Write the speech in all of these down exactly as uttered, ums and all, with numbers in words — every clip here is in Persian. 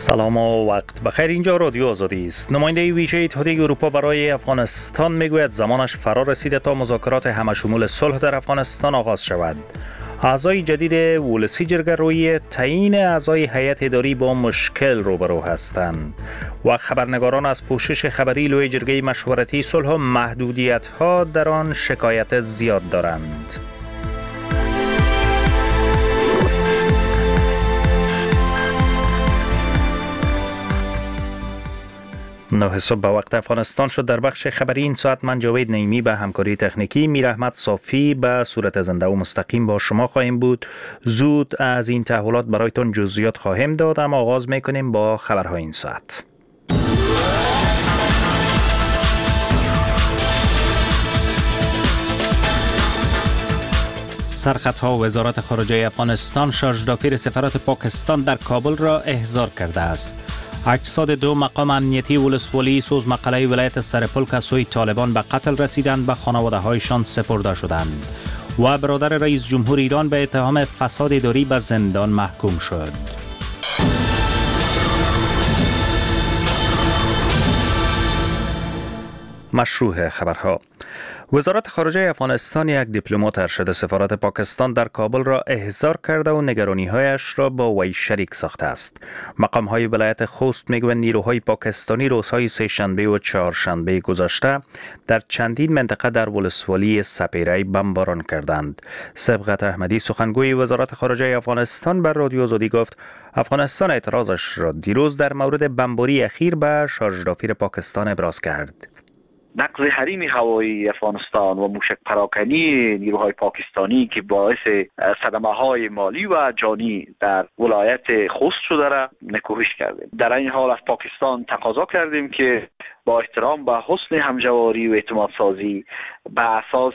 سلام و وقت بخیر. اینجا رادیو آزادی است. نماینده ویژه اتحادیه اروپا برای افغانستان میگوید زمانش فرا رسیده تا مذاکرات همشمول صلح در افغانستان آغاز شود. اعضای جدید ولسی جرگه روی تعیین اعضای هیئت اداری با مشکل روبرو هستند و خبرنگاران از پوشش خبری لوی جرگه مشورتی صلح و محدودیت‌ها در آن شکایت زیاد دارند. نه صبح به وقت افغانستان شد. در بخش خبری این ساعت من جاوید نعیمی به همکاری تکنیکی، میر احمد صافی به صورت زنده و مستقیم با شما خواهیم بود. زود از این تحولات برایتون جزئیات خواهیم داد، اما آغاز میکنیم با خبرهای این ساعت. سرخطها وزارت خارجه افغانستان شارژدافیر سفارت پاکستان در کابل را احضار کرده است. اجساد دو مقام امنیتی ولسوالی سوز مقاله ولایت سرپل که سوی طالبان به قتل رسیدند به خانواده هایشان سپرده شدند و برادر رئیس جمهور ایران به اتهام فساد اداری به زندان محکوم شد. مشروع خبرها. وزارت خارجه افغانستان یک دیپلمات ارشد سفارت پاکستان در کابل را احضار کرده و نگرانی‌هایش را با وی شریک ساخته است. مقام‌های ولایت خوست می‌گویند نیروهای پاکستانی روزهای سه‌شنبه و چهارشنبه گذشته در چندین منطقه در ولسوالی سپیره بمباران کردند. سبقت احمدی سخنگوی وزارت خارجه افغانستان بر رادیو آزادی گفت افغانستان اعتراضش را دیروز در مورد بمباری اخیر به شارژدافیر پاکستان ابراز کرد. نقض حریم هوایی افغانستان و موشک پراکنی نیروهای پاکستانی که باعث صدمه های مالی و جانی در ولایت خوست شده را نکوهش کردیم. در این حال از پاکستان تقاضا کردیم که با احترام به حسن همجواری و اعتماد سازی به اساس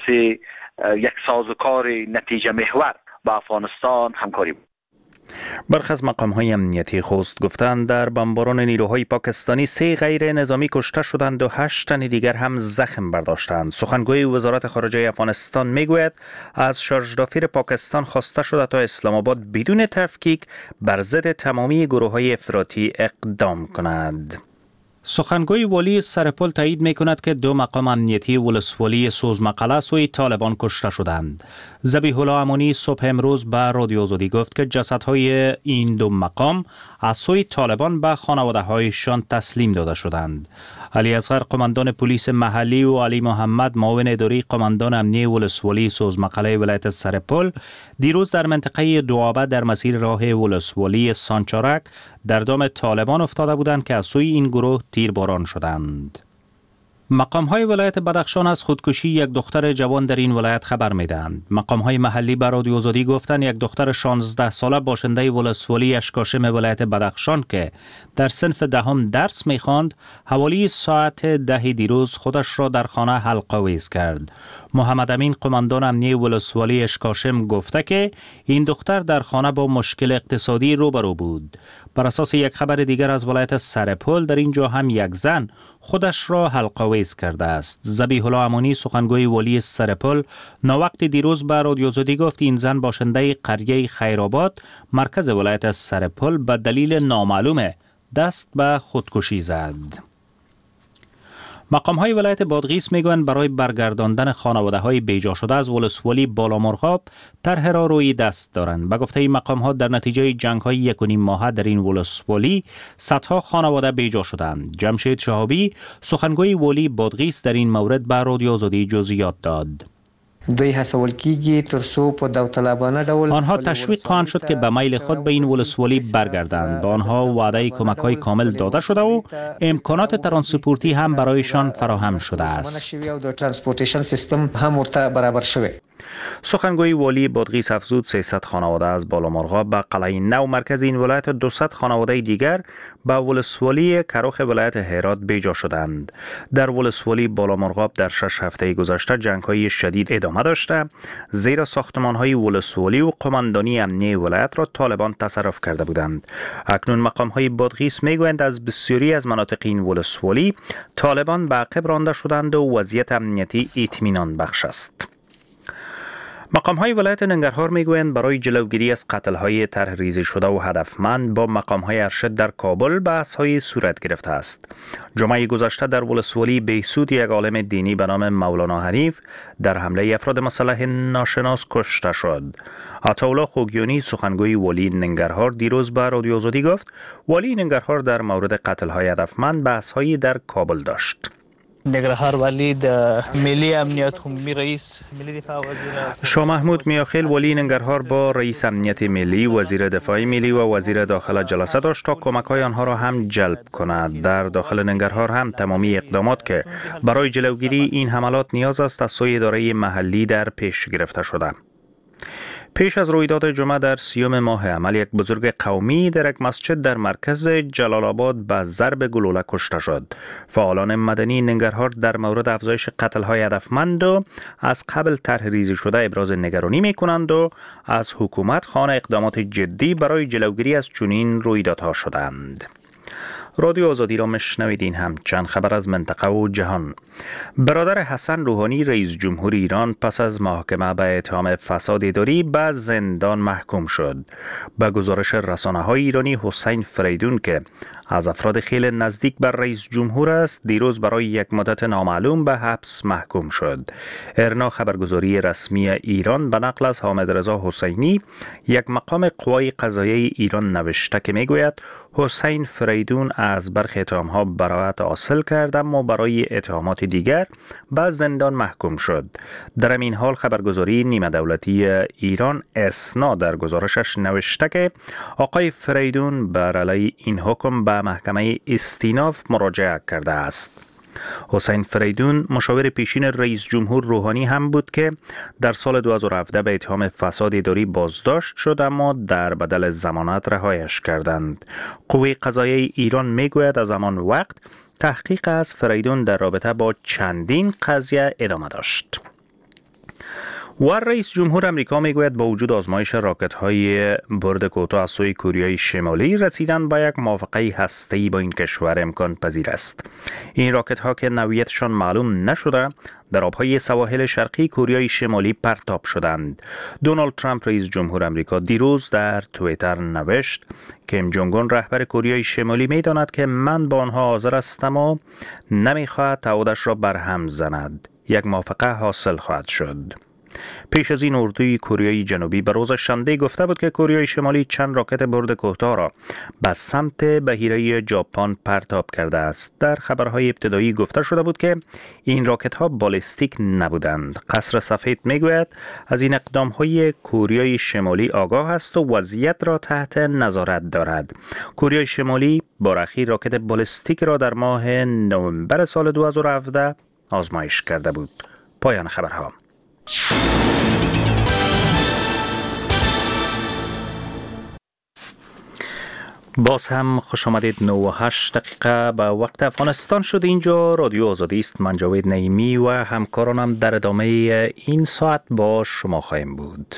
یک سازوکار نتیجه محور با افغانستان همکاری بود. برخی از مقام‌های امنیتی خوست گفتند در بمباران نیروهای پاکستانی سه غیر نظامی کشته شدند و هشت تن دیگر هم زخم برداشتند. سخنگوی وزارت خارجه افغانستان میگوید از شارژدافیر پاکستان خواسته شده تا اسلام آباد بدون تفکیک بر ضد تمامی گروه‌های افراطی اقدام کند. سخنگوی والی سرپل تایید می کند که دو مقام امنیتی ولسوالی سوز مقاله سوی طالبان کشته شدند. ذبیح الله امانی صبح امروز به رادیو آزادی گفت که جسدهای این دو مقام از سوی طالبان به خانواده هایشان تسلیم داده شدند. علی اصغر قماندان پلیس محلی و علی محمد معاون اداری قماندان امنیتی ولسوالی سوز مقاله ولایت سرپل دیروز در منطقه دوآبه در مسیر راه ولسوالی سانچارک در دام طالبان افتاده بودند که از سوی این گروه تیرباران شدند. مقام‌های ولایت بدخشان از خودکشی یک دختر جوان در این ولایت خبر می‌دهند. مقام‌های محلی به رادیو آزادی گفتند یک دختر شانزده ساله باشنده ولسوالی اشکاشم ولایت بدخشان که در صنف دهم درس می‌خواند، حوالی ساعت ده دیروز خودش را در خانه حلق‌آویز کرد. محمد امین قماندان امنیتی ولسوالی اشکاشم گفته که این دختر در خانه با مشکل اقتصادی روبرو بود. بر اساس یک خبر دیگر از ولایت سرپل در اینجا هم یک زن خودش را حلق‌آویز کرده است. ذبیح الله امانی سخنگوی والی سرپل ناوقت دیروز به رادیو آزادی گفت این زن باشنده قریه خیرآباد مرکز ولایت سرپل به دلیل نامعلوم دست به خودکشی زد. مقام‌های ولایت بادغیس میگویند برای برگرداندن خانواده‌های بیجا شده از ولسوالی بالامرغاب طرح را روی دست دارند. به گفته این مقام‌ها در نتیجه جنگ‌های یک و نیم ماهه در این ولسوالی صدها خانواده بیجا شدند. جمشید شهابی سخنگوی والی بادغیس در این مورد به رادیو آزادی جزئیات داد. دوی هڅول کیږي تر څو په داوطلبانه ډول آنها تشویق خواهند شد که به میل خود به این ولسوالی برگردند. به آنها وعده کمک‌های کامل داده شده و امکانات ترانسپورتی هم برایشان فراهم شده است. ترانسپورتیشن سیستم هم ورته برابر شوی. سخنگوی والی بادغیس افزود سیصد خانواده از بالامرغاب به قلعه نو مرکز این ولایت و دویست خانواده دیگر به ولسوالی کروخ ولایت هرات بیجا شدند. در ولسوالی بالامرغاب در شش هفته گذشته جنگ‌های شدید ادامه داشته، زیرا ساختمان‌های ولسوالی و قماندانی امنیتی ولایت را طالبان تصرف کرده بودند. اکنون مقام‌های بادغیس میگویند از بسیاری از مناطق این ولسوالی طالبان به عقب رانده شدند و وضعیت امنیتی اطمینان بخش است. مقام‌های ولایت ننگرهار میگویند برای جلوگیری از قتل‌های طرح‌ریزی شده و هدفمند با مقام‌های ارشد در کابل بحث‌های صورت گرفته است. جمعه گذشته در ولسوالی بهسود یک عالم دینی به نام مولانا حنیف در حمله افراد مسلح ناشناس کشته شد. عطاالله خوگیانی سخنگوی والی ننگرهار دیروز به رادیو آزادی گفت والی ننگرهار در مورد قتل‌های هدفمند بحث‌هایی در کابل داشت. ننگرهار والی د ملی امنیت عمومی رئیس ملی دفاع وزیر شاه محمود میاخیل والی ننگرهار با رئیس امنیت ملی، وزیر دفاع ملی و وزیر داخله جلسه داشت تا کمک‌های آنها را هم جلب کند. در داخل ننگرهار هم تمامی اقدامات که برای جلوگیری این حملات نیاز است از سوی اداره محلی در پیش گرفته شده. پیش از رویداد جمعه در سیوم ماه عمل یک بزرگ قومی در یک مسجد در مرکز جلال آباد به ضرب گلوله کشته شد. فعالان مدنی ننگرهار در مورد افزایش قتل‌های هدفمند و از قبل طرح‌ریزی شده ابراز نگرانی می‌کنند و از حکومت خواهان اقدامات جدی برای جلوگیری از چنین رویدادها شدند. رادیو آزادی را مشنویدین. هم چند خبر از منطقه و جهان. برادر حسن روحانی رئیس جمهور ایران پس از محاکمه به اتهام فساد اداری به زندان محکوم شد. به گزارش رسانه‌های ایرانی حسین فریدون که از افراد خیلی نزدیک بر رئیس جمهور است دیروز برای یک مدت نامعلوم به حبس محکوم شد. ارنا خبرگزاری رسمی ایران به نقل از حامد رضا حسینی یک مقام قوای قضاییه ایران نوشته که میگوید حسین فریدون از برخی اتهام‌ها براءت حاصل کرد اما برای اتهامات دیگر به زندان محکوم شد. در این حال خبرگزاری نیمه دولتی ایران اسنا در گزارشش نوشته که آقای فریدون بر علیه این حکم به محکمه استیناف مراجعه کرده است. حسین فریدون مشاور پیشین رئیس جمهور روحانی هم بود که در سال دو هزار و هفده به اتهام فساد اداری بازداشت شد اما در بدل ضمانت رهایش کردند. قوه قضاییه ایران میگوید از همان وقت تحقیق از فریدون در رابطه با چندین قضیه ادامه داشت. و رئیس جمهور امریکا میگوید با وجود آزمایش راکت‌های برد کوتاه از سوی کوریای شمالی رسیدن به یک موافقه هسته‌ای با این کشور امکان پذیر است. این راکت‌ها که نوعیتشان معلوم نشده در آب‌های سواحل شرقی کوریای شمالی پرتاب شدند. دونالد ترامپ رئیس جمهور امریکا دیروز در توییتر نوشت کیم جونگ اون رهبر کوریای شمالی می‌داند که من با آنها حاضر هستم و نمی‌خواهد تعهدش را برهم زند. یک موافقه حاصل خواهد شد. پیش از این اردوی کوریای جنوبی به روز شنبه گفته بود که کوریای شمالی چند راکت برد کوتاه را به سمت بحیره ژاپن پرتاب کرده است. در خبرهای ابتدایی گفته شده بود که این راکت ها بالستیک نبودند. قصر سفید میگوید از این اقدام های کوریای شمالی آگاه است و وضعیت را تحت نظارت دارد. کوریای شمالی بار اخیر راکت بالستیک را در ماه نوامبر سال دو هزار و هفده آزمایش کرده بود. پایان خبرها. باز هم خوش آمدید. نه و هشت دقیقه به وقت افغانستان شد. اینجا رادیو آزادی است. من جاوید نعیمی و همکارانم در ادامه این ساعت با شما خواهیم بود.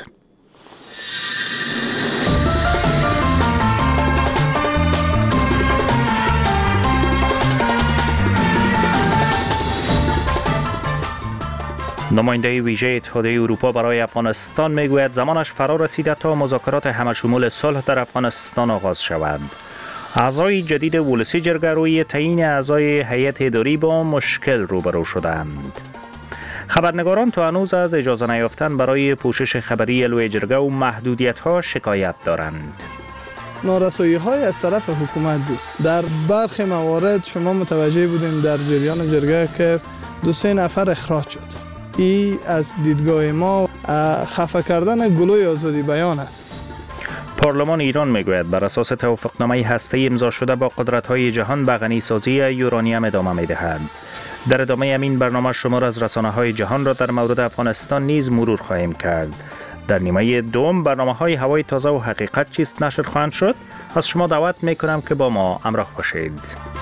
نماینده ویژه اتحادیه اروپا برای افغانستان میگوید زمانش فرا رسیده تا مذاکرات همشمول صلح در افغانستان آغاز شود. اعضای جدید ولسی جرگه روی تعیین اعضای هیئت اداری با مشکل روبرو شدند. خبرنگاران تا هنوز از اجازه نیافتن برای پوشش خبری لوی جرگه و محدودیت‌ها شکایت دارند. نارسایی های از طرف حکومت بود. در برخی موارد شما متوجه بودیم در جریان جرگه که دو سه نفر اخراج شد. ای از دیدگاه ما خفه کردن گلوی آزادی بیان است. پارلمان ایران میگوید بر اساس توافقنامه هسته‌ای امضا شده با قدرت‌های جهان به غنیسازی یورانیم ادامه می‌دهد. در ادامه همین برنامه شمار از رسانه‌های جهان را در مورد افغانستان نیز مرور خواهیم کرد. در نیمه دوم برنامه‌های هوای تازه و حقیقت چیست نشر خواهند شد. از شما دعوت می‌کنم که با ما همراه باشید.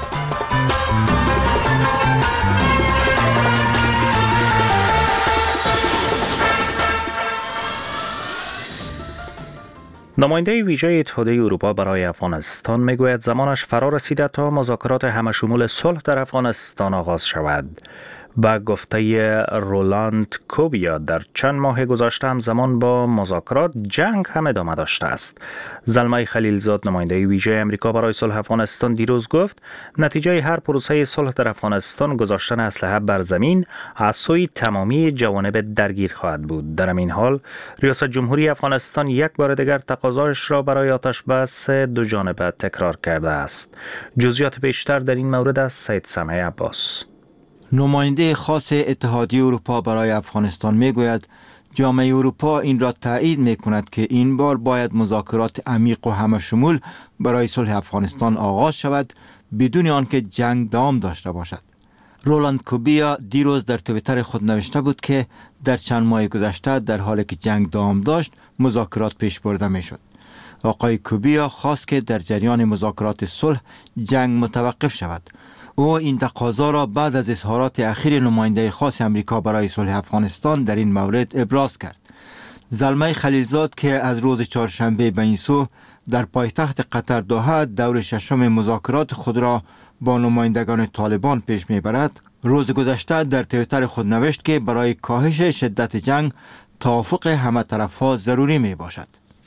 نماینده ویژه اتحادیه اروپا برای افغانستان میگوید زمانش فرا رسیده تا مذاکرات همشمول صلح در افغانستان آغاز شود. با گفته رولاند کوبیا در چند ماه گذشته هم زمان با مذاکرات جنگ هم ادامه داشته است. زلمه خلیلزاد نماینده ویژه امریکا برای صلح افغانستان دیروز گفت نتیجه هر پروسه صلح در افغانستان گذاشتن اسلحه بر زمین از سوی تمامی جوانب درگیر خواهد بود. در این حال ریاست جمهوری افغانستان یک بار دیگر تقاضایش را برای آتش بس دو جانبه تکرار کرده است. جزئیات بیشتر در این مورد از سید سمعی عباس. نماینده خاص اتحادیه اروپا برای افغانستان میگوید جامعه اروپا این را تایید می کند که این بار باید مذاکرات عمیق و همه‌شمول برای صلح افغانستان آغاز شود بدون آنکه جنگ دوام داشته باشد. رولاند کوبیا دیروز در توییتر خود نوشته بود که در چند ماه گذشته در حالی که جنگ دوام داشت مذاکرات پیش برده می شد. آقای کوبیا خواست که در جریان مذاکرات صلح جنگ متوقف شود. او این تقاضا را بعد از اظهارات اخیر نماینده خاص امریکا برای صلح افغانستان در این مورد ابراز کرد. زلمه خلیلزاد که از روز چهارشنبه به این سو در پایتخت قطر دوحه دور ششم مذاکرات خود را با نمایندگان طالبان پیش میبرد، روز گذشته در توییتر خود نوشت که برای کاهش شدت جنگ توافق همه طرفها ضروری می باشد.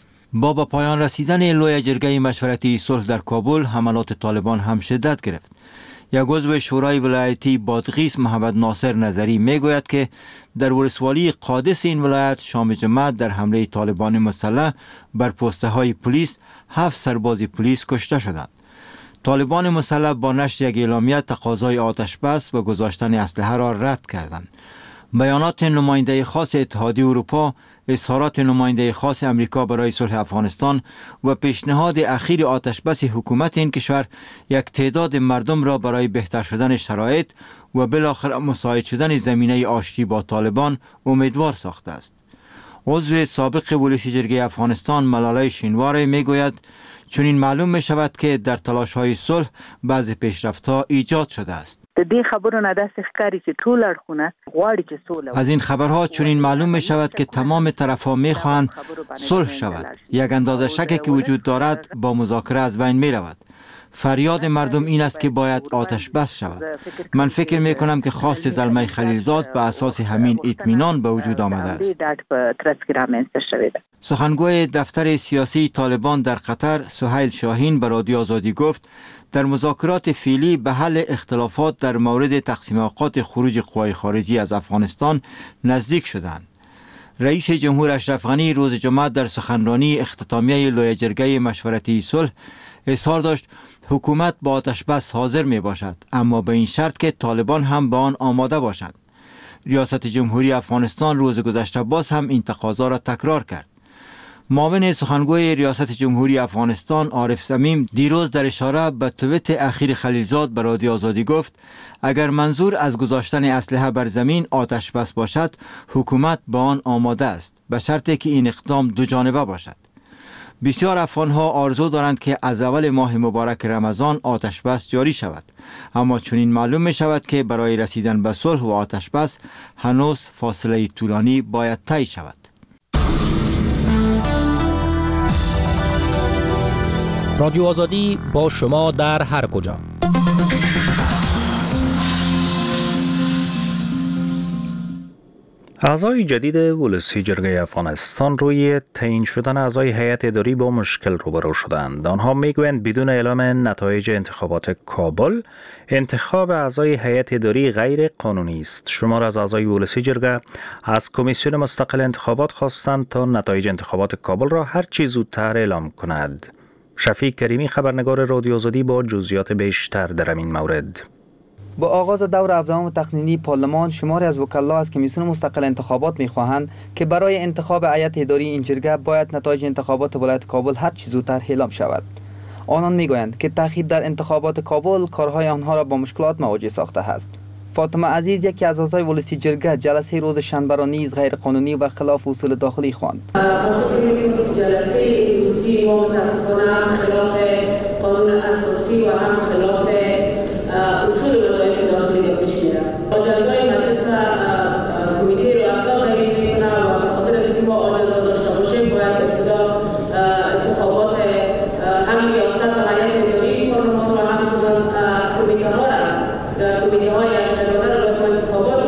با به پایان رسیدن لوی جرگه مشورتی صلح در کابل، حملات طالبان هم شدت گرفت. یک عضو شورای ولایتی بادغیس محمد ناصر نظری میگوید که در ولسوالی قادس این ولایت شام جمعه در حمله طالبان مسلح بر پسته های پلیس هفت سرباز پلیس کشته شدند. طالبان مسلح با نشر یک اعلامیه تقاضای آتش بس و گذاشتن اسلحه را رد کردند. بیانات نماینده خاص اتحادیه اروپا، اظهارات نماینده خاص امریکا برای صلح افغانستان و پیشنهاد اخیر آتش بس حکومت این کشور یک تعداد مردم را برای بهتر شدن شرایط و بالاخره مساعد شدن زمینه آشتی با طالبان امیدوار ساخته است. عضو سابق ولسی جرگه افغانستان ملاله شینواره میگوید چون این معلوم می شود که در تلاش های صلح بعض پیشرفت‌ها ایجاد شده است. از این خبرها چون این معلوم می شود که تمام طرف‌ها می خواهند صلح شود. یک اندازه شکی که وجود دارد با مذاکره از بین می رود. فریاد مردم این است که باید آتش بس شود. من فکر می کنم که خواست زلمه خلیلزاد به اساس همین اطمینان به وجود آمده است. سخنگوی دفتر سیاسی طالبان در قطر سهیل شاهین به رادیو آزادی گفت در مذاکرات فعلی به حل اختلافات در مورد تقسیم اوقات خروج قوای خارجی از افغانستان نزدیک شدند. رئیس جمهور اشرف غنی روز جمعه در سخنرانی اختتامیه لوی جرگه مشورتی صلح اظهار داشت حکومت با آتش بس حاضر می باشد، اما به این شرط که طالبان هم به آن آماده باشند. ریاست جمهوری افغانستان روز گذشته باز هم این تقاضا را تکرار کرد. معاون سخنگوی ریاست جمهوری افغانستان عارف صمیم دیروز در اشاره به توییت اخیر خلیلزاد به رادیو آزادی گفت اگر منظور از گذاشتن اسلحه بر زمین آتش بس باشد حکومت به آن آماده است، به شرطی که این اقدام دو جانبه باشد. بسیار افغان‌ها آرزو دارند که از اول ماه مبارک رمضان آتش بس جاری شود، اما چنین معلوم می شود که برای رسیدن به صلح و آتش بس هنوز فاصله طولانی باید طی شود. رادیو آزادی با شما در هر کجا. اعضای جدید ولسی جرگه افغانستان روی تعیین شدن اعضای هیئت اداری با مشکل روبرو شدند. آنها میگویند بدون اعلام نتایج انتخابات کابل انتخاب اعضای هیئت اداری غیر قانونی است. شمار از اعضای ولسی جرگه از کمیسیون مستقل انتخابات خواستند تا نتایج انتخابات کابل را هر چه زودتر اعلام کند. شفیق کریمی خبرنگار رادیو آزادی با جزئیات بیشتر در این مورد. با آغاز دور هفدهم تقنینی پارلمان شماری از وکلا از کمیسیون مستقل انتخابات می‌خواهند که برای انتخاب هیئت اداری این جرگه باید نتایج انتخابات ولایت کابل هر چه زودتر اعلام شود. آنان میگویند که تأخیر در انتخابات کابل کارهای آنها را با مشکلات مواجه ساخته است. فاطمه عزیز یکی از اعضای ولسی جرگه جلسه روز شنبه را نیز غیر قانونی و خلاف اصول داخلی خواند. جلسه روزی ما متاسفانه خلاف قانون اساسی و هم خلاف اصول وظایف داخلی را پیش می‌رود. با جلسه مجلس کمیته رؤسا غیر می‌کنه و به خاطر اینکه ما عادل داشته باشیم باید ابتدا انتخابات هم ریاست و هیئت اداری پارلمان و همچنین از کمیته ها را کمیته های اشتراکی را به انتخابات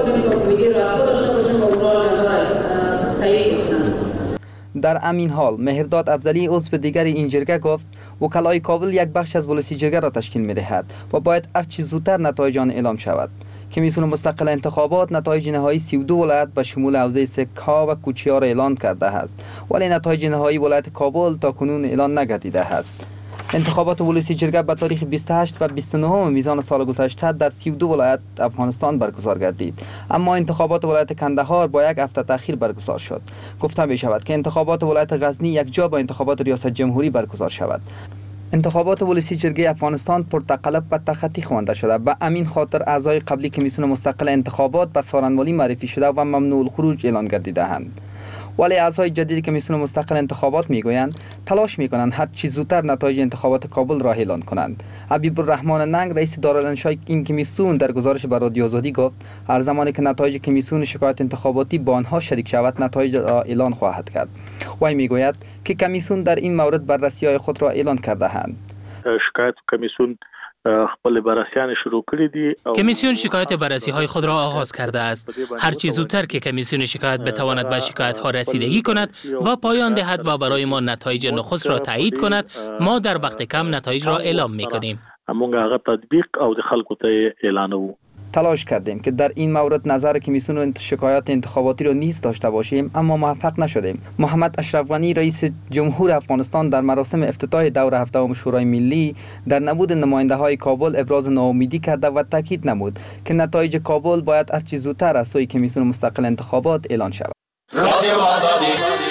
در همین حال مهرداد افضلی عضو دیگر این جرگه گفت وکلای کابل یک بخش از پلیسی جرگه را تشکیل می‌دهد و باید هرچه زودتر نتایج آن اعلام شود. کمیسیون مستقل انتخابات نتایج نهایی سی و دو ولایت به شمول حوزه سک‌ها و کوچی‌ها را اعلان کرده است، ولی نتایج نهایی ولایت کابل تا کنون اعلان نگردیده است. انتخابات پلیسی جرگه به تاریخ بیست و هشت و بیست و نه میزان سال گذشته در سی و دو ولایت افغانستان برگزار گردید، اما انتخابات ولایت کندهار با یک هفته تأخیر برگزار شد. گفته می شود که انتخابات ولایت غزنی یک جا با انتخابات ریاست جمهوری برگزار شود. انتخابات پلیسی جرگه افغانستان پرتقلب و تخطی خوانده شده. به همین خاطر اعضای قبلی کمیسیون مستقل انتخابات به سارنوالی معرفی شده و ممنوع الخروج اعلان گردیده‌اند. ولی اعضای جدید کمیسیون مستقل انتخابات میگویند تلاش میکنند هر چیز زودتر نتایج انتخابات کابل را اعلان کنند. حبیب الرحمن ننگ رئیس دارالانشای این کمیسیون در گزارش به رادیو آزادی گفت هر زمانی که نتایج کمیسیون شکایت انتخاباتی با آنها شریک شود نتایج را اعلان خواهد کرد. وی میگوید که کمیسیون در این مورد بررسی‌های خود را اعلان کرده اند. شکایت کمیسیون خپل بررسیان شروع کړی دي. کمیسیون شکایت بررسی های خود را آغاز کرده است. هر چیز زودتر که کمیسیون شکایت بتواند به شکایت ها رسیدگی کند و پایان دهد و برای ما نتایج نخست را تایید کند، ما در وقت کم نتایج را اعلام می‌کنیم. همون هغه تطبیق او د خلکو ته اعلانوو. تلاش کردیم که در این مورد نظر کمیسیون شکایات انتخاباتی را نیز داشته باشیم، اما موفق نشدیم. محمد اشرف غنی رئیس جمهور افغانستان در مراسم افتتاح دور هفتم شورای ملی در نبود نماینده‌های کابل ابراز ناامیدی کرده و تاکید نمود که نتایج کابل باید هر چه زودتر از سوی کمیسیون مستقل انتخابات اعلان شود. رادیو آزادی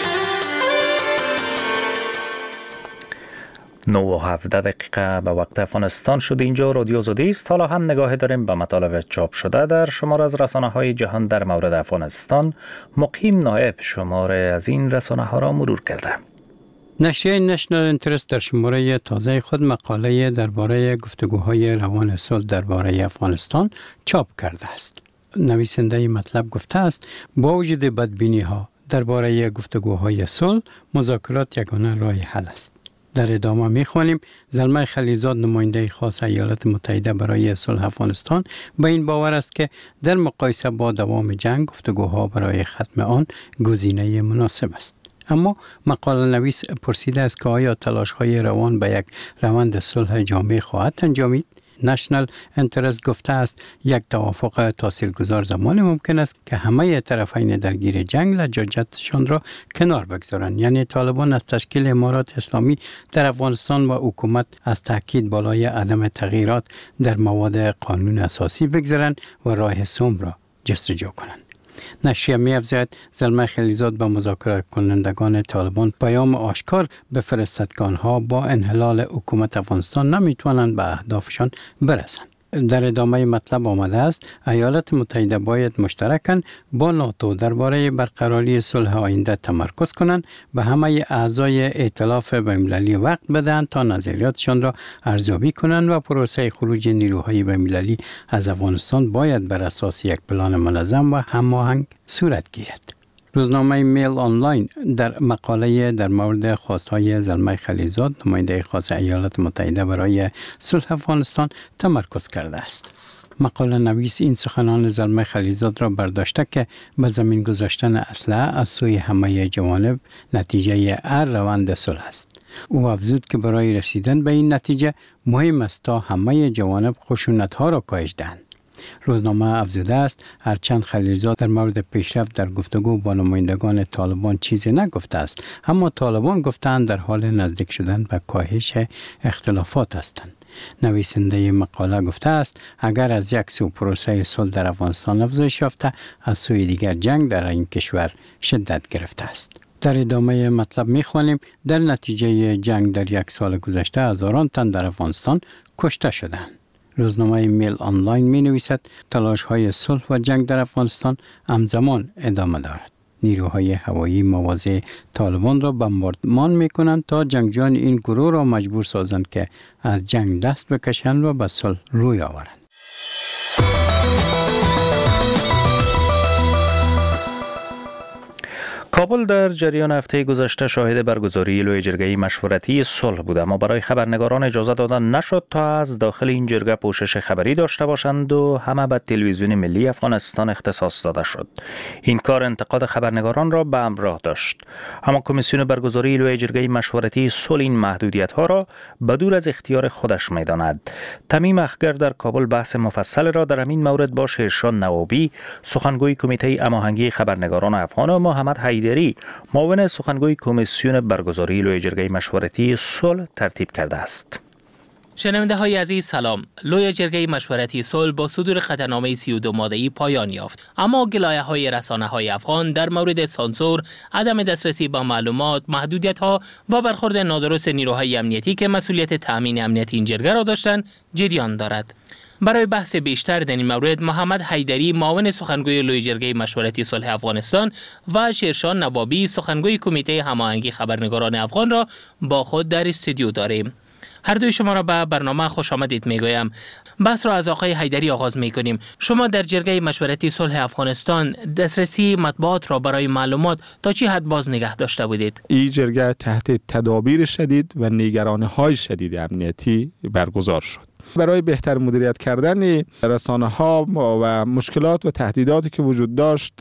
نه و هفده دقیقه به وقت افغانستان شد. اینجا رادیو آزادی است. حالا هم نگاه داریم به مطالب چاپ شده در شماره از رسانه های جهان در مورد افغانستان. مقیم نایب شماره از این رسانه ها را مرور کرده. نشریه نشنال انترست در شماره تازه خود مقاله درباره گفتگوهای روان صلح درباره افغانستان چاپ کرده است. نویسنده مطلب گفته است با وجود بدبینی ها درباره گفتگوهای صلح، مذاکرات یگانه راه حل است. در ادامه می‌خوانیم زلمه خلیزاد نماینده خاص ایالات متحده برای صلح افغانستان به این باور است که در مقایسه با دوام جنگ گفتگوها برای ختم آن گزینه مناسب است. اما مقاله نویس پرسیده است که آیا تلاش‌های روان به یک روند صلح جامع خواهد انجامید؟ نشنال انترست گفته است یک توافق تاثیرگذار زمان ممکن است که همه طرفین درگیر جنگ لجاجتشان را کنار بگذارند، یعنی طالبان از تشکیل امارات اسلامی در افغانستان و حکومت از تاکید بالای عدم تغییرات در مواد قانون اساسی بگذارند و راه صلح را جستجو کنند. نشریه می افزاید زلمه خلیزاد به مذاکره کنندگان طالبان پیام آشکار بفرستد که آنها با انحلال حکومت افغانستان نمیتوانند به اهدافشان برسند. در ادامه مطلب آمده است ایالات متحده باید مشترکاً با ناتو درباره برقراری صلح آینده تمرکز کنند، به همه اعضای ائتلاف بین‌المللی وقت بدهند تا نظریاتشان را ارزیابی کنند و پروسه خروج نیروهای بین‌المللی از افغانستان باید بر اساس یک پلان منظم و هماهنگ صورت گیرد. روزنامه میل آنلاین در مقاله در مورد خواستهای زلمه خلیزاد نماینده خاص ایالات متحده برای صلح افغانستان تمرکز کرده است. مقاله نویس این سخنان زلمه خلیزاد را برداشته که به زمین گذاشتن اسلحه از سوی همه جوانب نتیجه هر روند صلح است. او افزود که برای رسیدن به این نتیجه مهم است تا همه جوانب خشونت‌ها را کاهش دهند. روزنامه افزوده است هرچند خلیلزاد در مورد پیشرفت در گفتگو با نمایندگان طالبان چیزی نگفته است، اما طالبان گفتند در حال نزدیک شدن به کاهش اختلافات هستند. نویسنده مقاله گفته است اگر از یک سو پروسه صلح در افغانستان افزایش یافته، از سوی دیگر جنگ در این کشور شدت گرفته است. در ادامه مطلب می‌خوانیم در نتیجه جنگ در یک سال گذشته هزاران تن در افغانستان کشته شدند. روزنامه میل آنلاین می نویسد تلاش های صلح و جنگ در افغانستان همزمان ادامه دارد. نیروهای هوایی موازی طالبان را بمباردمان می کنند تا جنگجویان این گروه را مجبور سازند که از جنگ دست بکشند و به صلح روی آورند. کابل در جریان هفته گذشته شاهد برگزاری لوی جرگه مشورتی صلح بود، اما برای خبرنگاران اجازه دادن نشد تا از داخل این جرگه پوشش خبری داشته باشند و همه به تلویزیون ملی افغانستان اختصاص داده شد. این کار انتقاد خبرنگاران را به همراه داشت، اما کمیسیون برگزاری لوی جرگه مشورتی صلح این محدودیت ها را بدور از اختیار خودش می‌داند. تمیم اخگر در کابل بحث مفصل را در این مورد با شیرشان نوابی، سخنگوی کمیته هماهنگی خبرنگاران افغان، و محمد حیدری، معاون سخنگوی کمیسیون برگزاری لوی جرگه مشورتی صلح ترتیب کرده است. شنونده های عزیز سلام. لوی جرگه مشورتی صلح با صدور قطعنامه سی و دو ماده‌ای پایان یافت، اما گلایه های رسانه های افغان در مورد سانسور، عدم دسترسی به معلومات، محدودیت ها و برخورد نادرست نیروهای امنیتی که مسئولیت تامین امنیت این جرگه را داشتند جریان دارد. برای بحث بیشتر در این مورد محمد حیدری، معاون سخنگوی لوی جرگه مشورتی صلح افغانستان، و شیرشان نوابی، سخنگوی کمیته هماهنگی خبرنگاران افغان را با خود در استودیو داریم. هر دوی شما را به برنامه خوش آمدید میگویم. بحث را از آقای حیدری آغاز میکنیم. شما در جرگه مشورتی صلح افغانستان دسترسی مطبوعات را برای معلومات تا چی حد باز نگه داشته بودید؟ این جرگه تحت تدابیر شدید و نگرانی‌های شدید امنیتی برگزار شد. برای بهتر مدیریت کردن رسانه ها و مشکلات و تهدیداتی که وجود داشت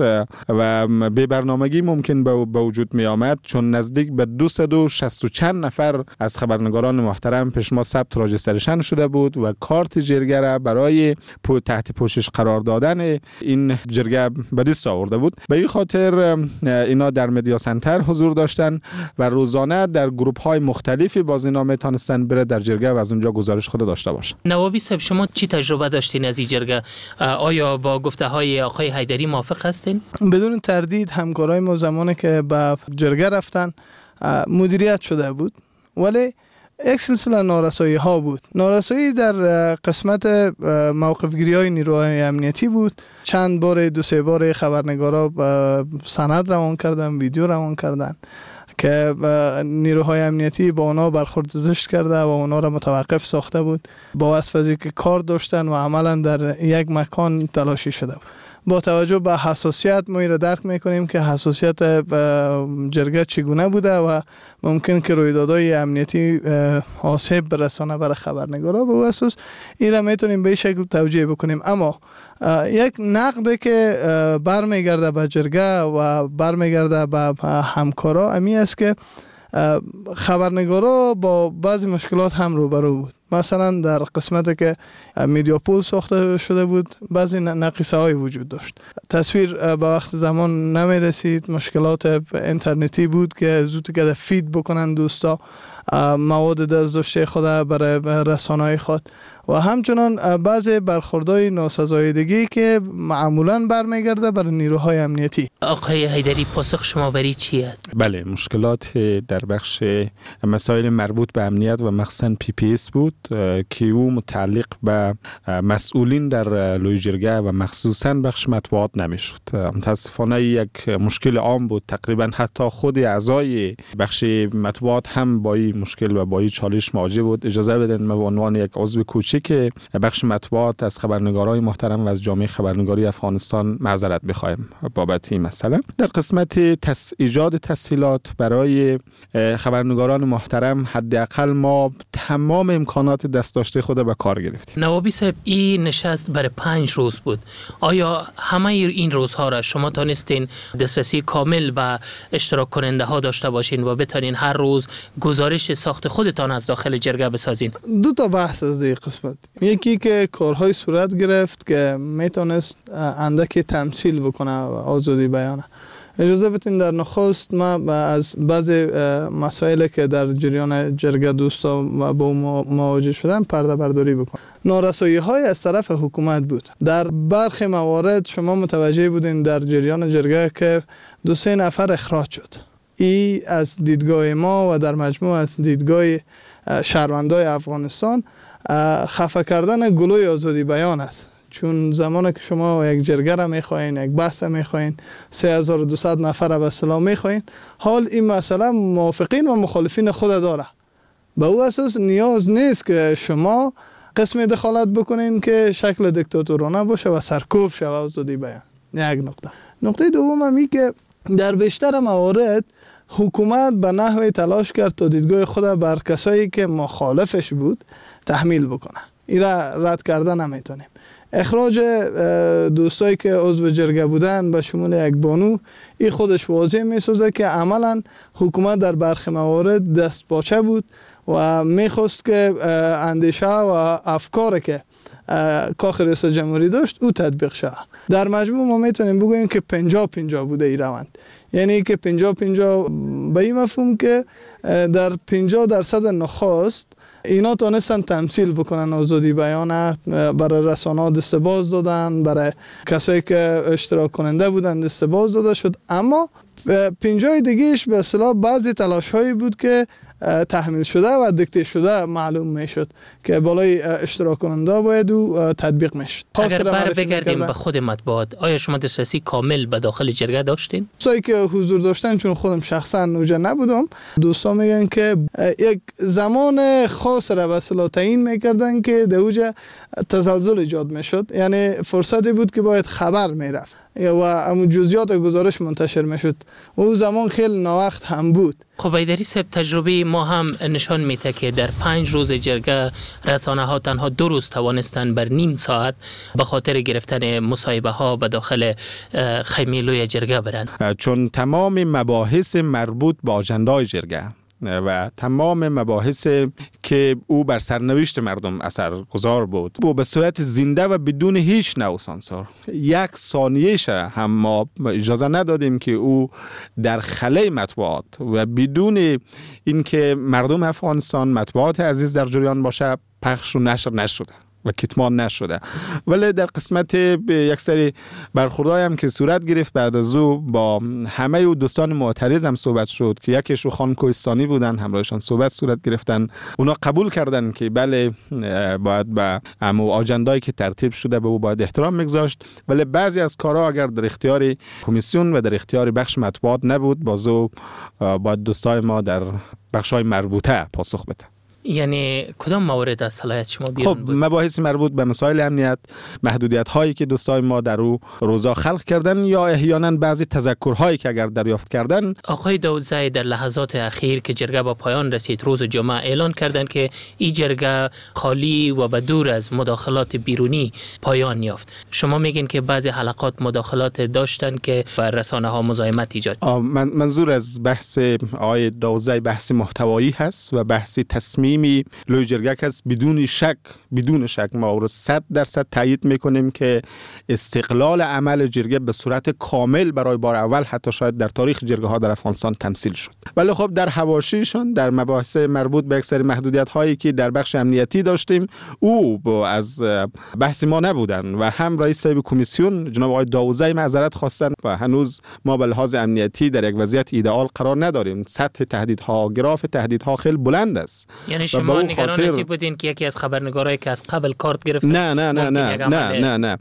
و به برنامگی ممکن به وجود می آمد، چون نزدیک به دویست و شصت و چند نفر از خبرنگاران محترم پیش ما ثبت راجسترشن شده بود و کارت جرگه را برای تحت پوشش قرار دادن این جرگه به دست آورده بود. به این خاطر اینا در مدیا سنتر حضور داشتن و روزانه در گروپ های مختلفی باز اینا میتونستن بره در جرگه و از اونجا گزارش خود داشته باشن. نوابی صاحب، شما چی تجربه داشتین از این جرگه؟ آیا با گفته های آقای حیدری موافق هستین؟ بدون تردید همکارای ما زمانی که به جرگه رفتن مدیریت شده بود، ولی یک سلسله نارسایی ها بود. نارسایی در قسمت موقف گیری های نیروهای امنیتی بود. چند بار دو سه بار خبرنگارا سند روان کردن، ویدیو روان کردن که نیروهای امنیتی با اونا برخورد زشت کرده و اونا را متوقف ساخته بود با وصف از اینکه کار داشتن و عملا در یک مکان تلاشی شده بود. با توجه به حساسیت ما را درک میکنیم که حساسیت جرگه چگونه بوده و ممکن که رویدادهای امنیتی آسیب برسانه برای خبرنگارا. به اساس این را میتونیم به این شکل توجیه بکنیم. اما یک نقد که برمیگرده به جرگه و برمیگرده به همکارا امی است که خبرنگارا با بعضی مشکلات هم روبرو بود. مثلا در قسمت که میدیا پول ساخته شده بود بعضی نقیصه های وجود داشت. تصویر به وقت زمان نمی رسید، مشکلات اینترنتی بود که زود که فید بکنن دوستا مواد دستداشته خود برای رسانه‌های خود و همچنان بعضی برخوردهای ناسزایدگی که معمولاً برمیگرده برای نیروهای امنیتی. آقای حیدری، پاسخ شما بری چیه؟ بله، مشکلات در بخش مسائل مربوط به امنیت و مخصوصاً پی پی اس بود که او متعلق به مسئولین در لوی جرگه و مخصوصاً بخش مطبوعات نمیشد. متاسفانه یک مشکل عام بود. تقریباً حتی خود اعضای بخش مطبوعات هم با این مشکل و با این چالش مواجه بود. اجازه بدین من به عنوان یک عضو کوچک بخش مطبوعات از خبرنگارای محترم و از جامعه خبرنگاری افغانستان معذرت بخوایم بابت این مسئله. در قسمت تس... ایجاد تسهیلات برای خبرنگاران محترم، حداقل ما تمام امکانات دست داشته خود به کار گرفتیم. نوابی صاحب، این نشست برای پنج روز بود. آیا همه این روزها را شما تانستین دسترسی کامل به اشتراک کننده ها داشته باشین و بتونین هر روز گزارش ساخت خودتان از داخل جرگه بسازین؟ دو تا بحث از این قسمت. یکی که کارهای صورت گرفت که میتونست اندکی تمثیل بکنه و آزادی بیانه. اجازه بدین در نخست ما از بعضی مسائل که در جریان جرگه دوستا با مواجه شدن پرده برداری بکنم. نارسایی های از طرف حکومت بود. در برخی موارد شما متوجه بودین در جریان جرگه که دو سه نفر اخراج شد. ای از دیدگاه ما و در مجموع از دیدگاه شهروندای افغانستان خفه کردن گلوی آزادی بیان است. چون زمانی که شما یک جرگه را میخواین، یک بحث میخواین، سه هزار و دویست نفر را به اصطلاح میخواین، حال این مسئله موافقین و مخالفین خود داره. به او اساس نیاز نیست که شما قسم دخالت بکنین که شکل دیکتاتورانه باشه و سرکوب شود آزادی بیان. یک نقطه. نقطه دوم همی که در بیشتر موارد حکومت به نحوی تلاش کرد تا دیدگاه خود بر کسایی که مخالفش بود تحمیل بکنه. این را رد کردن نمیتونیم. اخراج دوستایی که عضو جرگه بودن به شمول یک بانو، این خودش واضح میسازه که عملا حکومت در برخی موارد دست پاچه بود و میخواست که اندیشه و افکار که کاخ رئیس جمهوری داشت او تطبیق شود. در مجموع ما میتونیم بگوییم که پنجاه پنجاه بوده این روند. یعنی که پنجاه پنجاه به این مفهوم که در پنجاه درصد نخست اینا تونستن تمثیل بکنن آزادی بیان، برای رسانه‌ها دست باز دادن، برای کسایی که اشتراک کننده بودن دست باز داده شد. اما پنجاه دیگهش به اصطلاح بعضی تلاش هایی بود که تحمیل شده و دیکته شده معلوم میشد که بالای اشتراک کننده باید و تطبیق میشد. اگر بر بگردیم به خود مطبوعات، آیا شما دسترسی کامل به داخل جرگه داشتین؟ دوستایی که حضور داشتن، چون خودم شخصا اونجا نبودم، دوستا میگن که یک زمان خاص را به اصطلاح تعیین میکردن که در اوجه تزلزل ایجاد میشد. یعنی فرصتی بود که باید خبر میرفت و امو جزئیات گزارش منتشر میشد. او زمان خیلی ناوقت هم بود. خب ایدری صاحب، تجربه ما هم نشان میده که در پنج روز جرگه رسانه ها تنها دو روز توانستن بر نیم ساعت به خاطر گرفتن مصاحبه ها به داخل خیمه لوی جرگه برند. چون تمام مباحث مربوط به آجندای جرگه و تمام مباحث که او بر سرنوشت مردم اثرگذار بود و به صورت زنده و بدون هیچ نوع سانسور، یک ثانیه هم ما اجازه ندادیم که او در خلأ مطبوعات و بدون اینکه مردم افغانستان، مطبوعات عزیز در جریان باشه، پخش و نشر نشده و کتمان نشده. ولی در قسمت یک سری برخوردهای هم که صورت گرفت بعد از او با همه او دوستان معترض هم صحبت شد که یکیشو خان کوهستانی بودن، همراهشان صحبت صورت گرفتن. اونا قبول کردن که بله باید به امو آجندایی که ترتیب شده به او باید احترام میگذاشت، ولی بعضی از کارها اگر در اختیار کمیسیون و در اختیار بخش مطبوعات نبود، بازو باید دوستای ما در بخش‌های مربوطه پاسخ بده. یعنی کدام موارد از صلاحیت شما بیرون خب بود؟ مباحث مربوط به مسائل امنیت، محدودیت هایی که دوستای ما در او روزا خلق کردن یا احیانا بعضی تذکرهایی که اگر دریافت کردن. آقای داودزایی در لحظات اخیر که جرگه با پایان رسید روز جمعه اعلان کردند که این جرگه خالی و به دور از مداخلات بیرونی پایان یافت. شما میگین که بعضی حلقات مداخلات داشتن که بر رسانه ها مزاحمت ایجاد. من منظور از بحث آقای داودزایی بحث محتوایی هست و بحث تصمیم لوی جرگه است. بدون شک بدون شک ما رو صد درصد تایید میکنیم که استقلال عمل جرگه به صورت کامل برای بار اول حتی شاید در تاریخ جرگه ها در افغانستان تمثیل شد. ولی خب در حواشیشان در مباحث مربوط به یک سری محدودیت هایی که در بخش امنیتی داشتیم، او از بحث ما نبودن و هم رئیس صاحب کمیسیون جناب آقای داودزایی معذرت خواستن و هنوز ما به لحاظ امنیتی در یک وضعیت ایدئال قرار نداریم. سطح تهدیدها، گراف تهدیدها خیلی بلند است. یعنی شما نگران خاطر... نسی بودین که یکی از خبرنگارایی که از قبل کارت گرفت؟ نه نه نه نه نه نه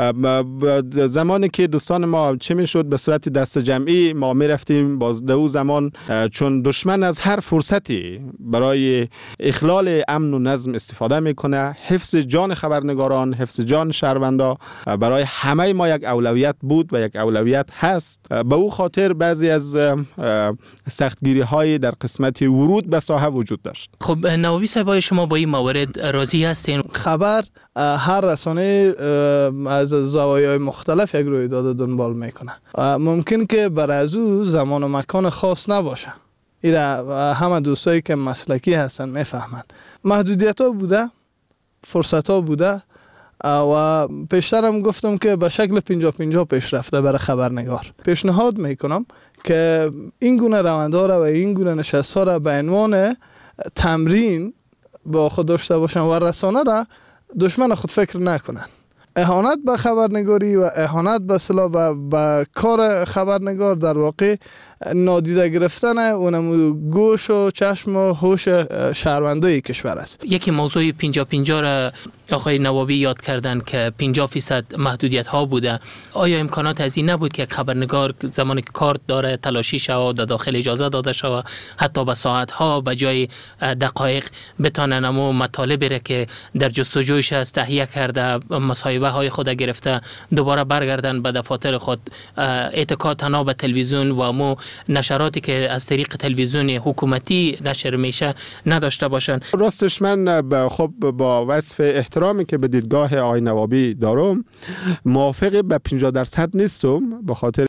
نه زمانی که دوستان ما چه میشد به صورت دست جمعی ما میرفتیم باز دو زمان، چون دشمن از هر فرصتی برای اخلال امن و نظم استفاده میکنه. حفظ جان خبرنگاران، حفظ جان شهروندا برای همه ما یک اولویت بود و یک اولویت هست. به او خاطر بعضی از سختگیری های در قسمت ورود به ساحه وجود داشت. خب نوابی صاحب، شما با این موارد راضی هستین؟ خبر هر رسانه از زوایای مختلف یک رویداد دنبال میکنه. ممکن که بر از او زمان و مکان خاص نباشه. اینا همه دوستایی که مسلکی هستن میفهمن. محدودیت ها بوده، فرصت ها بوده و پیشترم گفتم که به شکل پنجاه پنجاه پیش رفته برای خبرنگار. پیشنهاد میکنم که این گونه روندها را و این گونه نشست ها را به عنوان تمرین با خود داشته باشن و رسانه را دشمن خود فکر نکنن. اهانت به خبرنگاری و اهانت به اصطلاح به کار خبرنگار در واقع نادیده گرفتن اونم گوش و چشم و هوش شهروندای کشور است. یکی موضوع پنجاه پنجاه را آقای نوابی یاد کردن که پنجاه درصد محدودیت ها بوده. آیا امکانات از این نبود که خبرنگار زمانی که کارت داره تلاشی شود در داخل اجازه داده شود، حتی به ساعت ها به جای دقایق بتانن امو مطالب را که در جستجویش از تهیه کرده مصاحبه های خود گرفته دوباره برگردن به دفاتر خود، اتکا تنها به تلویزیون و امو نشراتی که از طریق تلویزیون حکومتی نشر میشه نداشته باشن؟ راستش من خب با وصف احترامی که به دیدگاه آقای نوابی دارم موافق به پنجاه درصد نیستم، به خاطر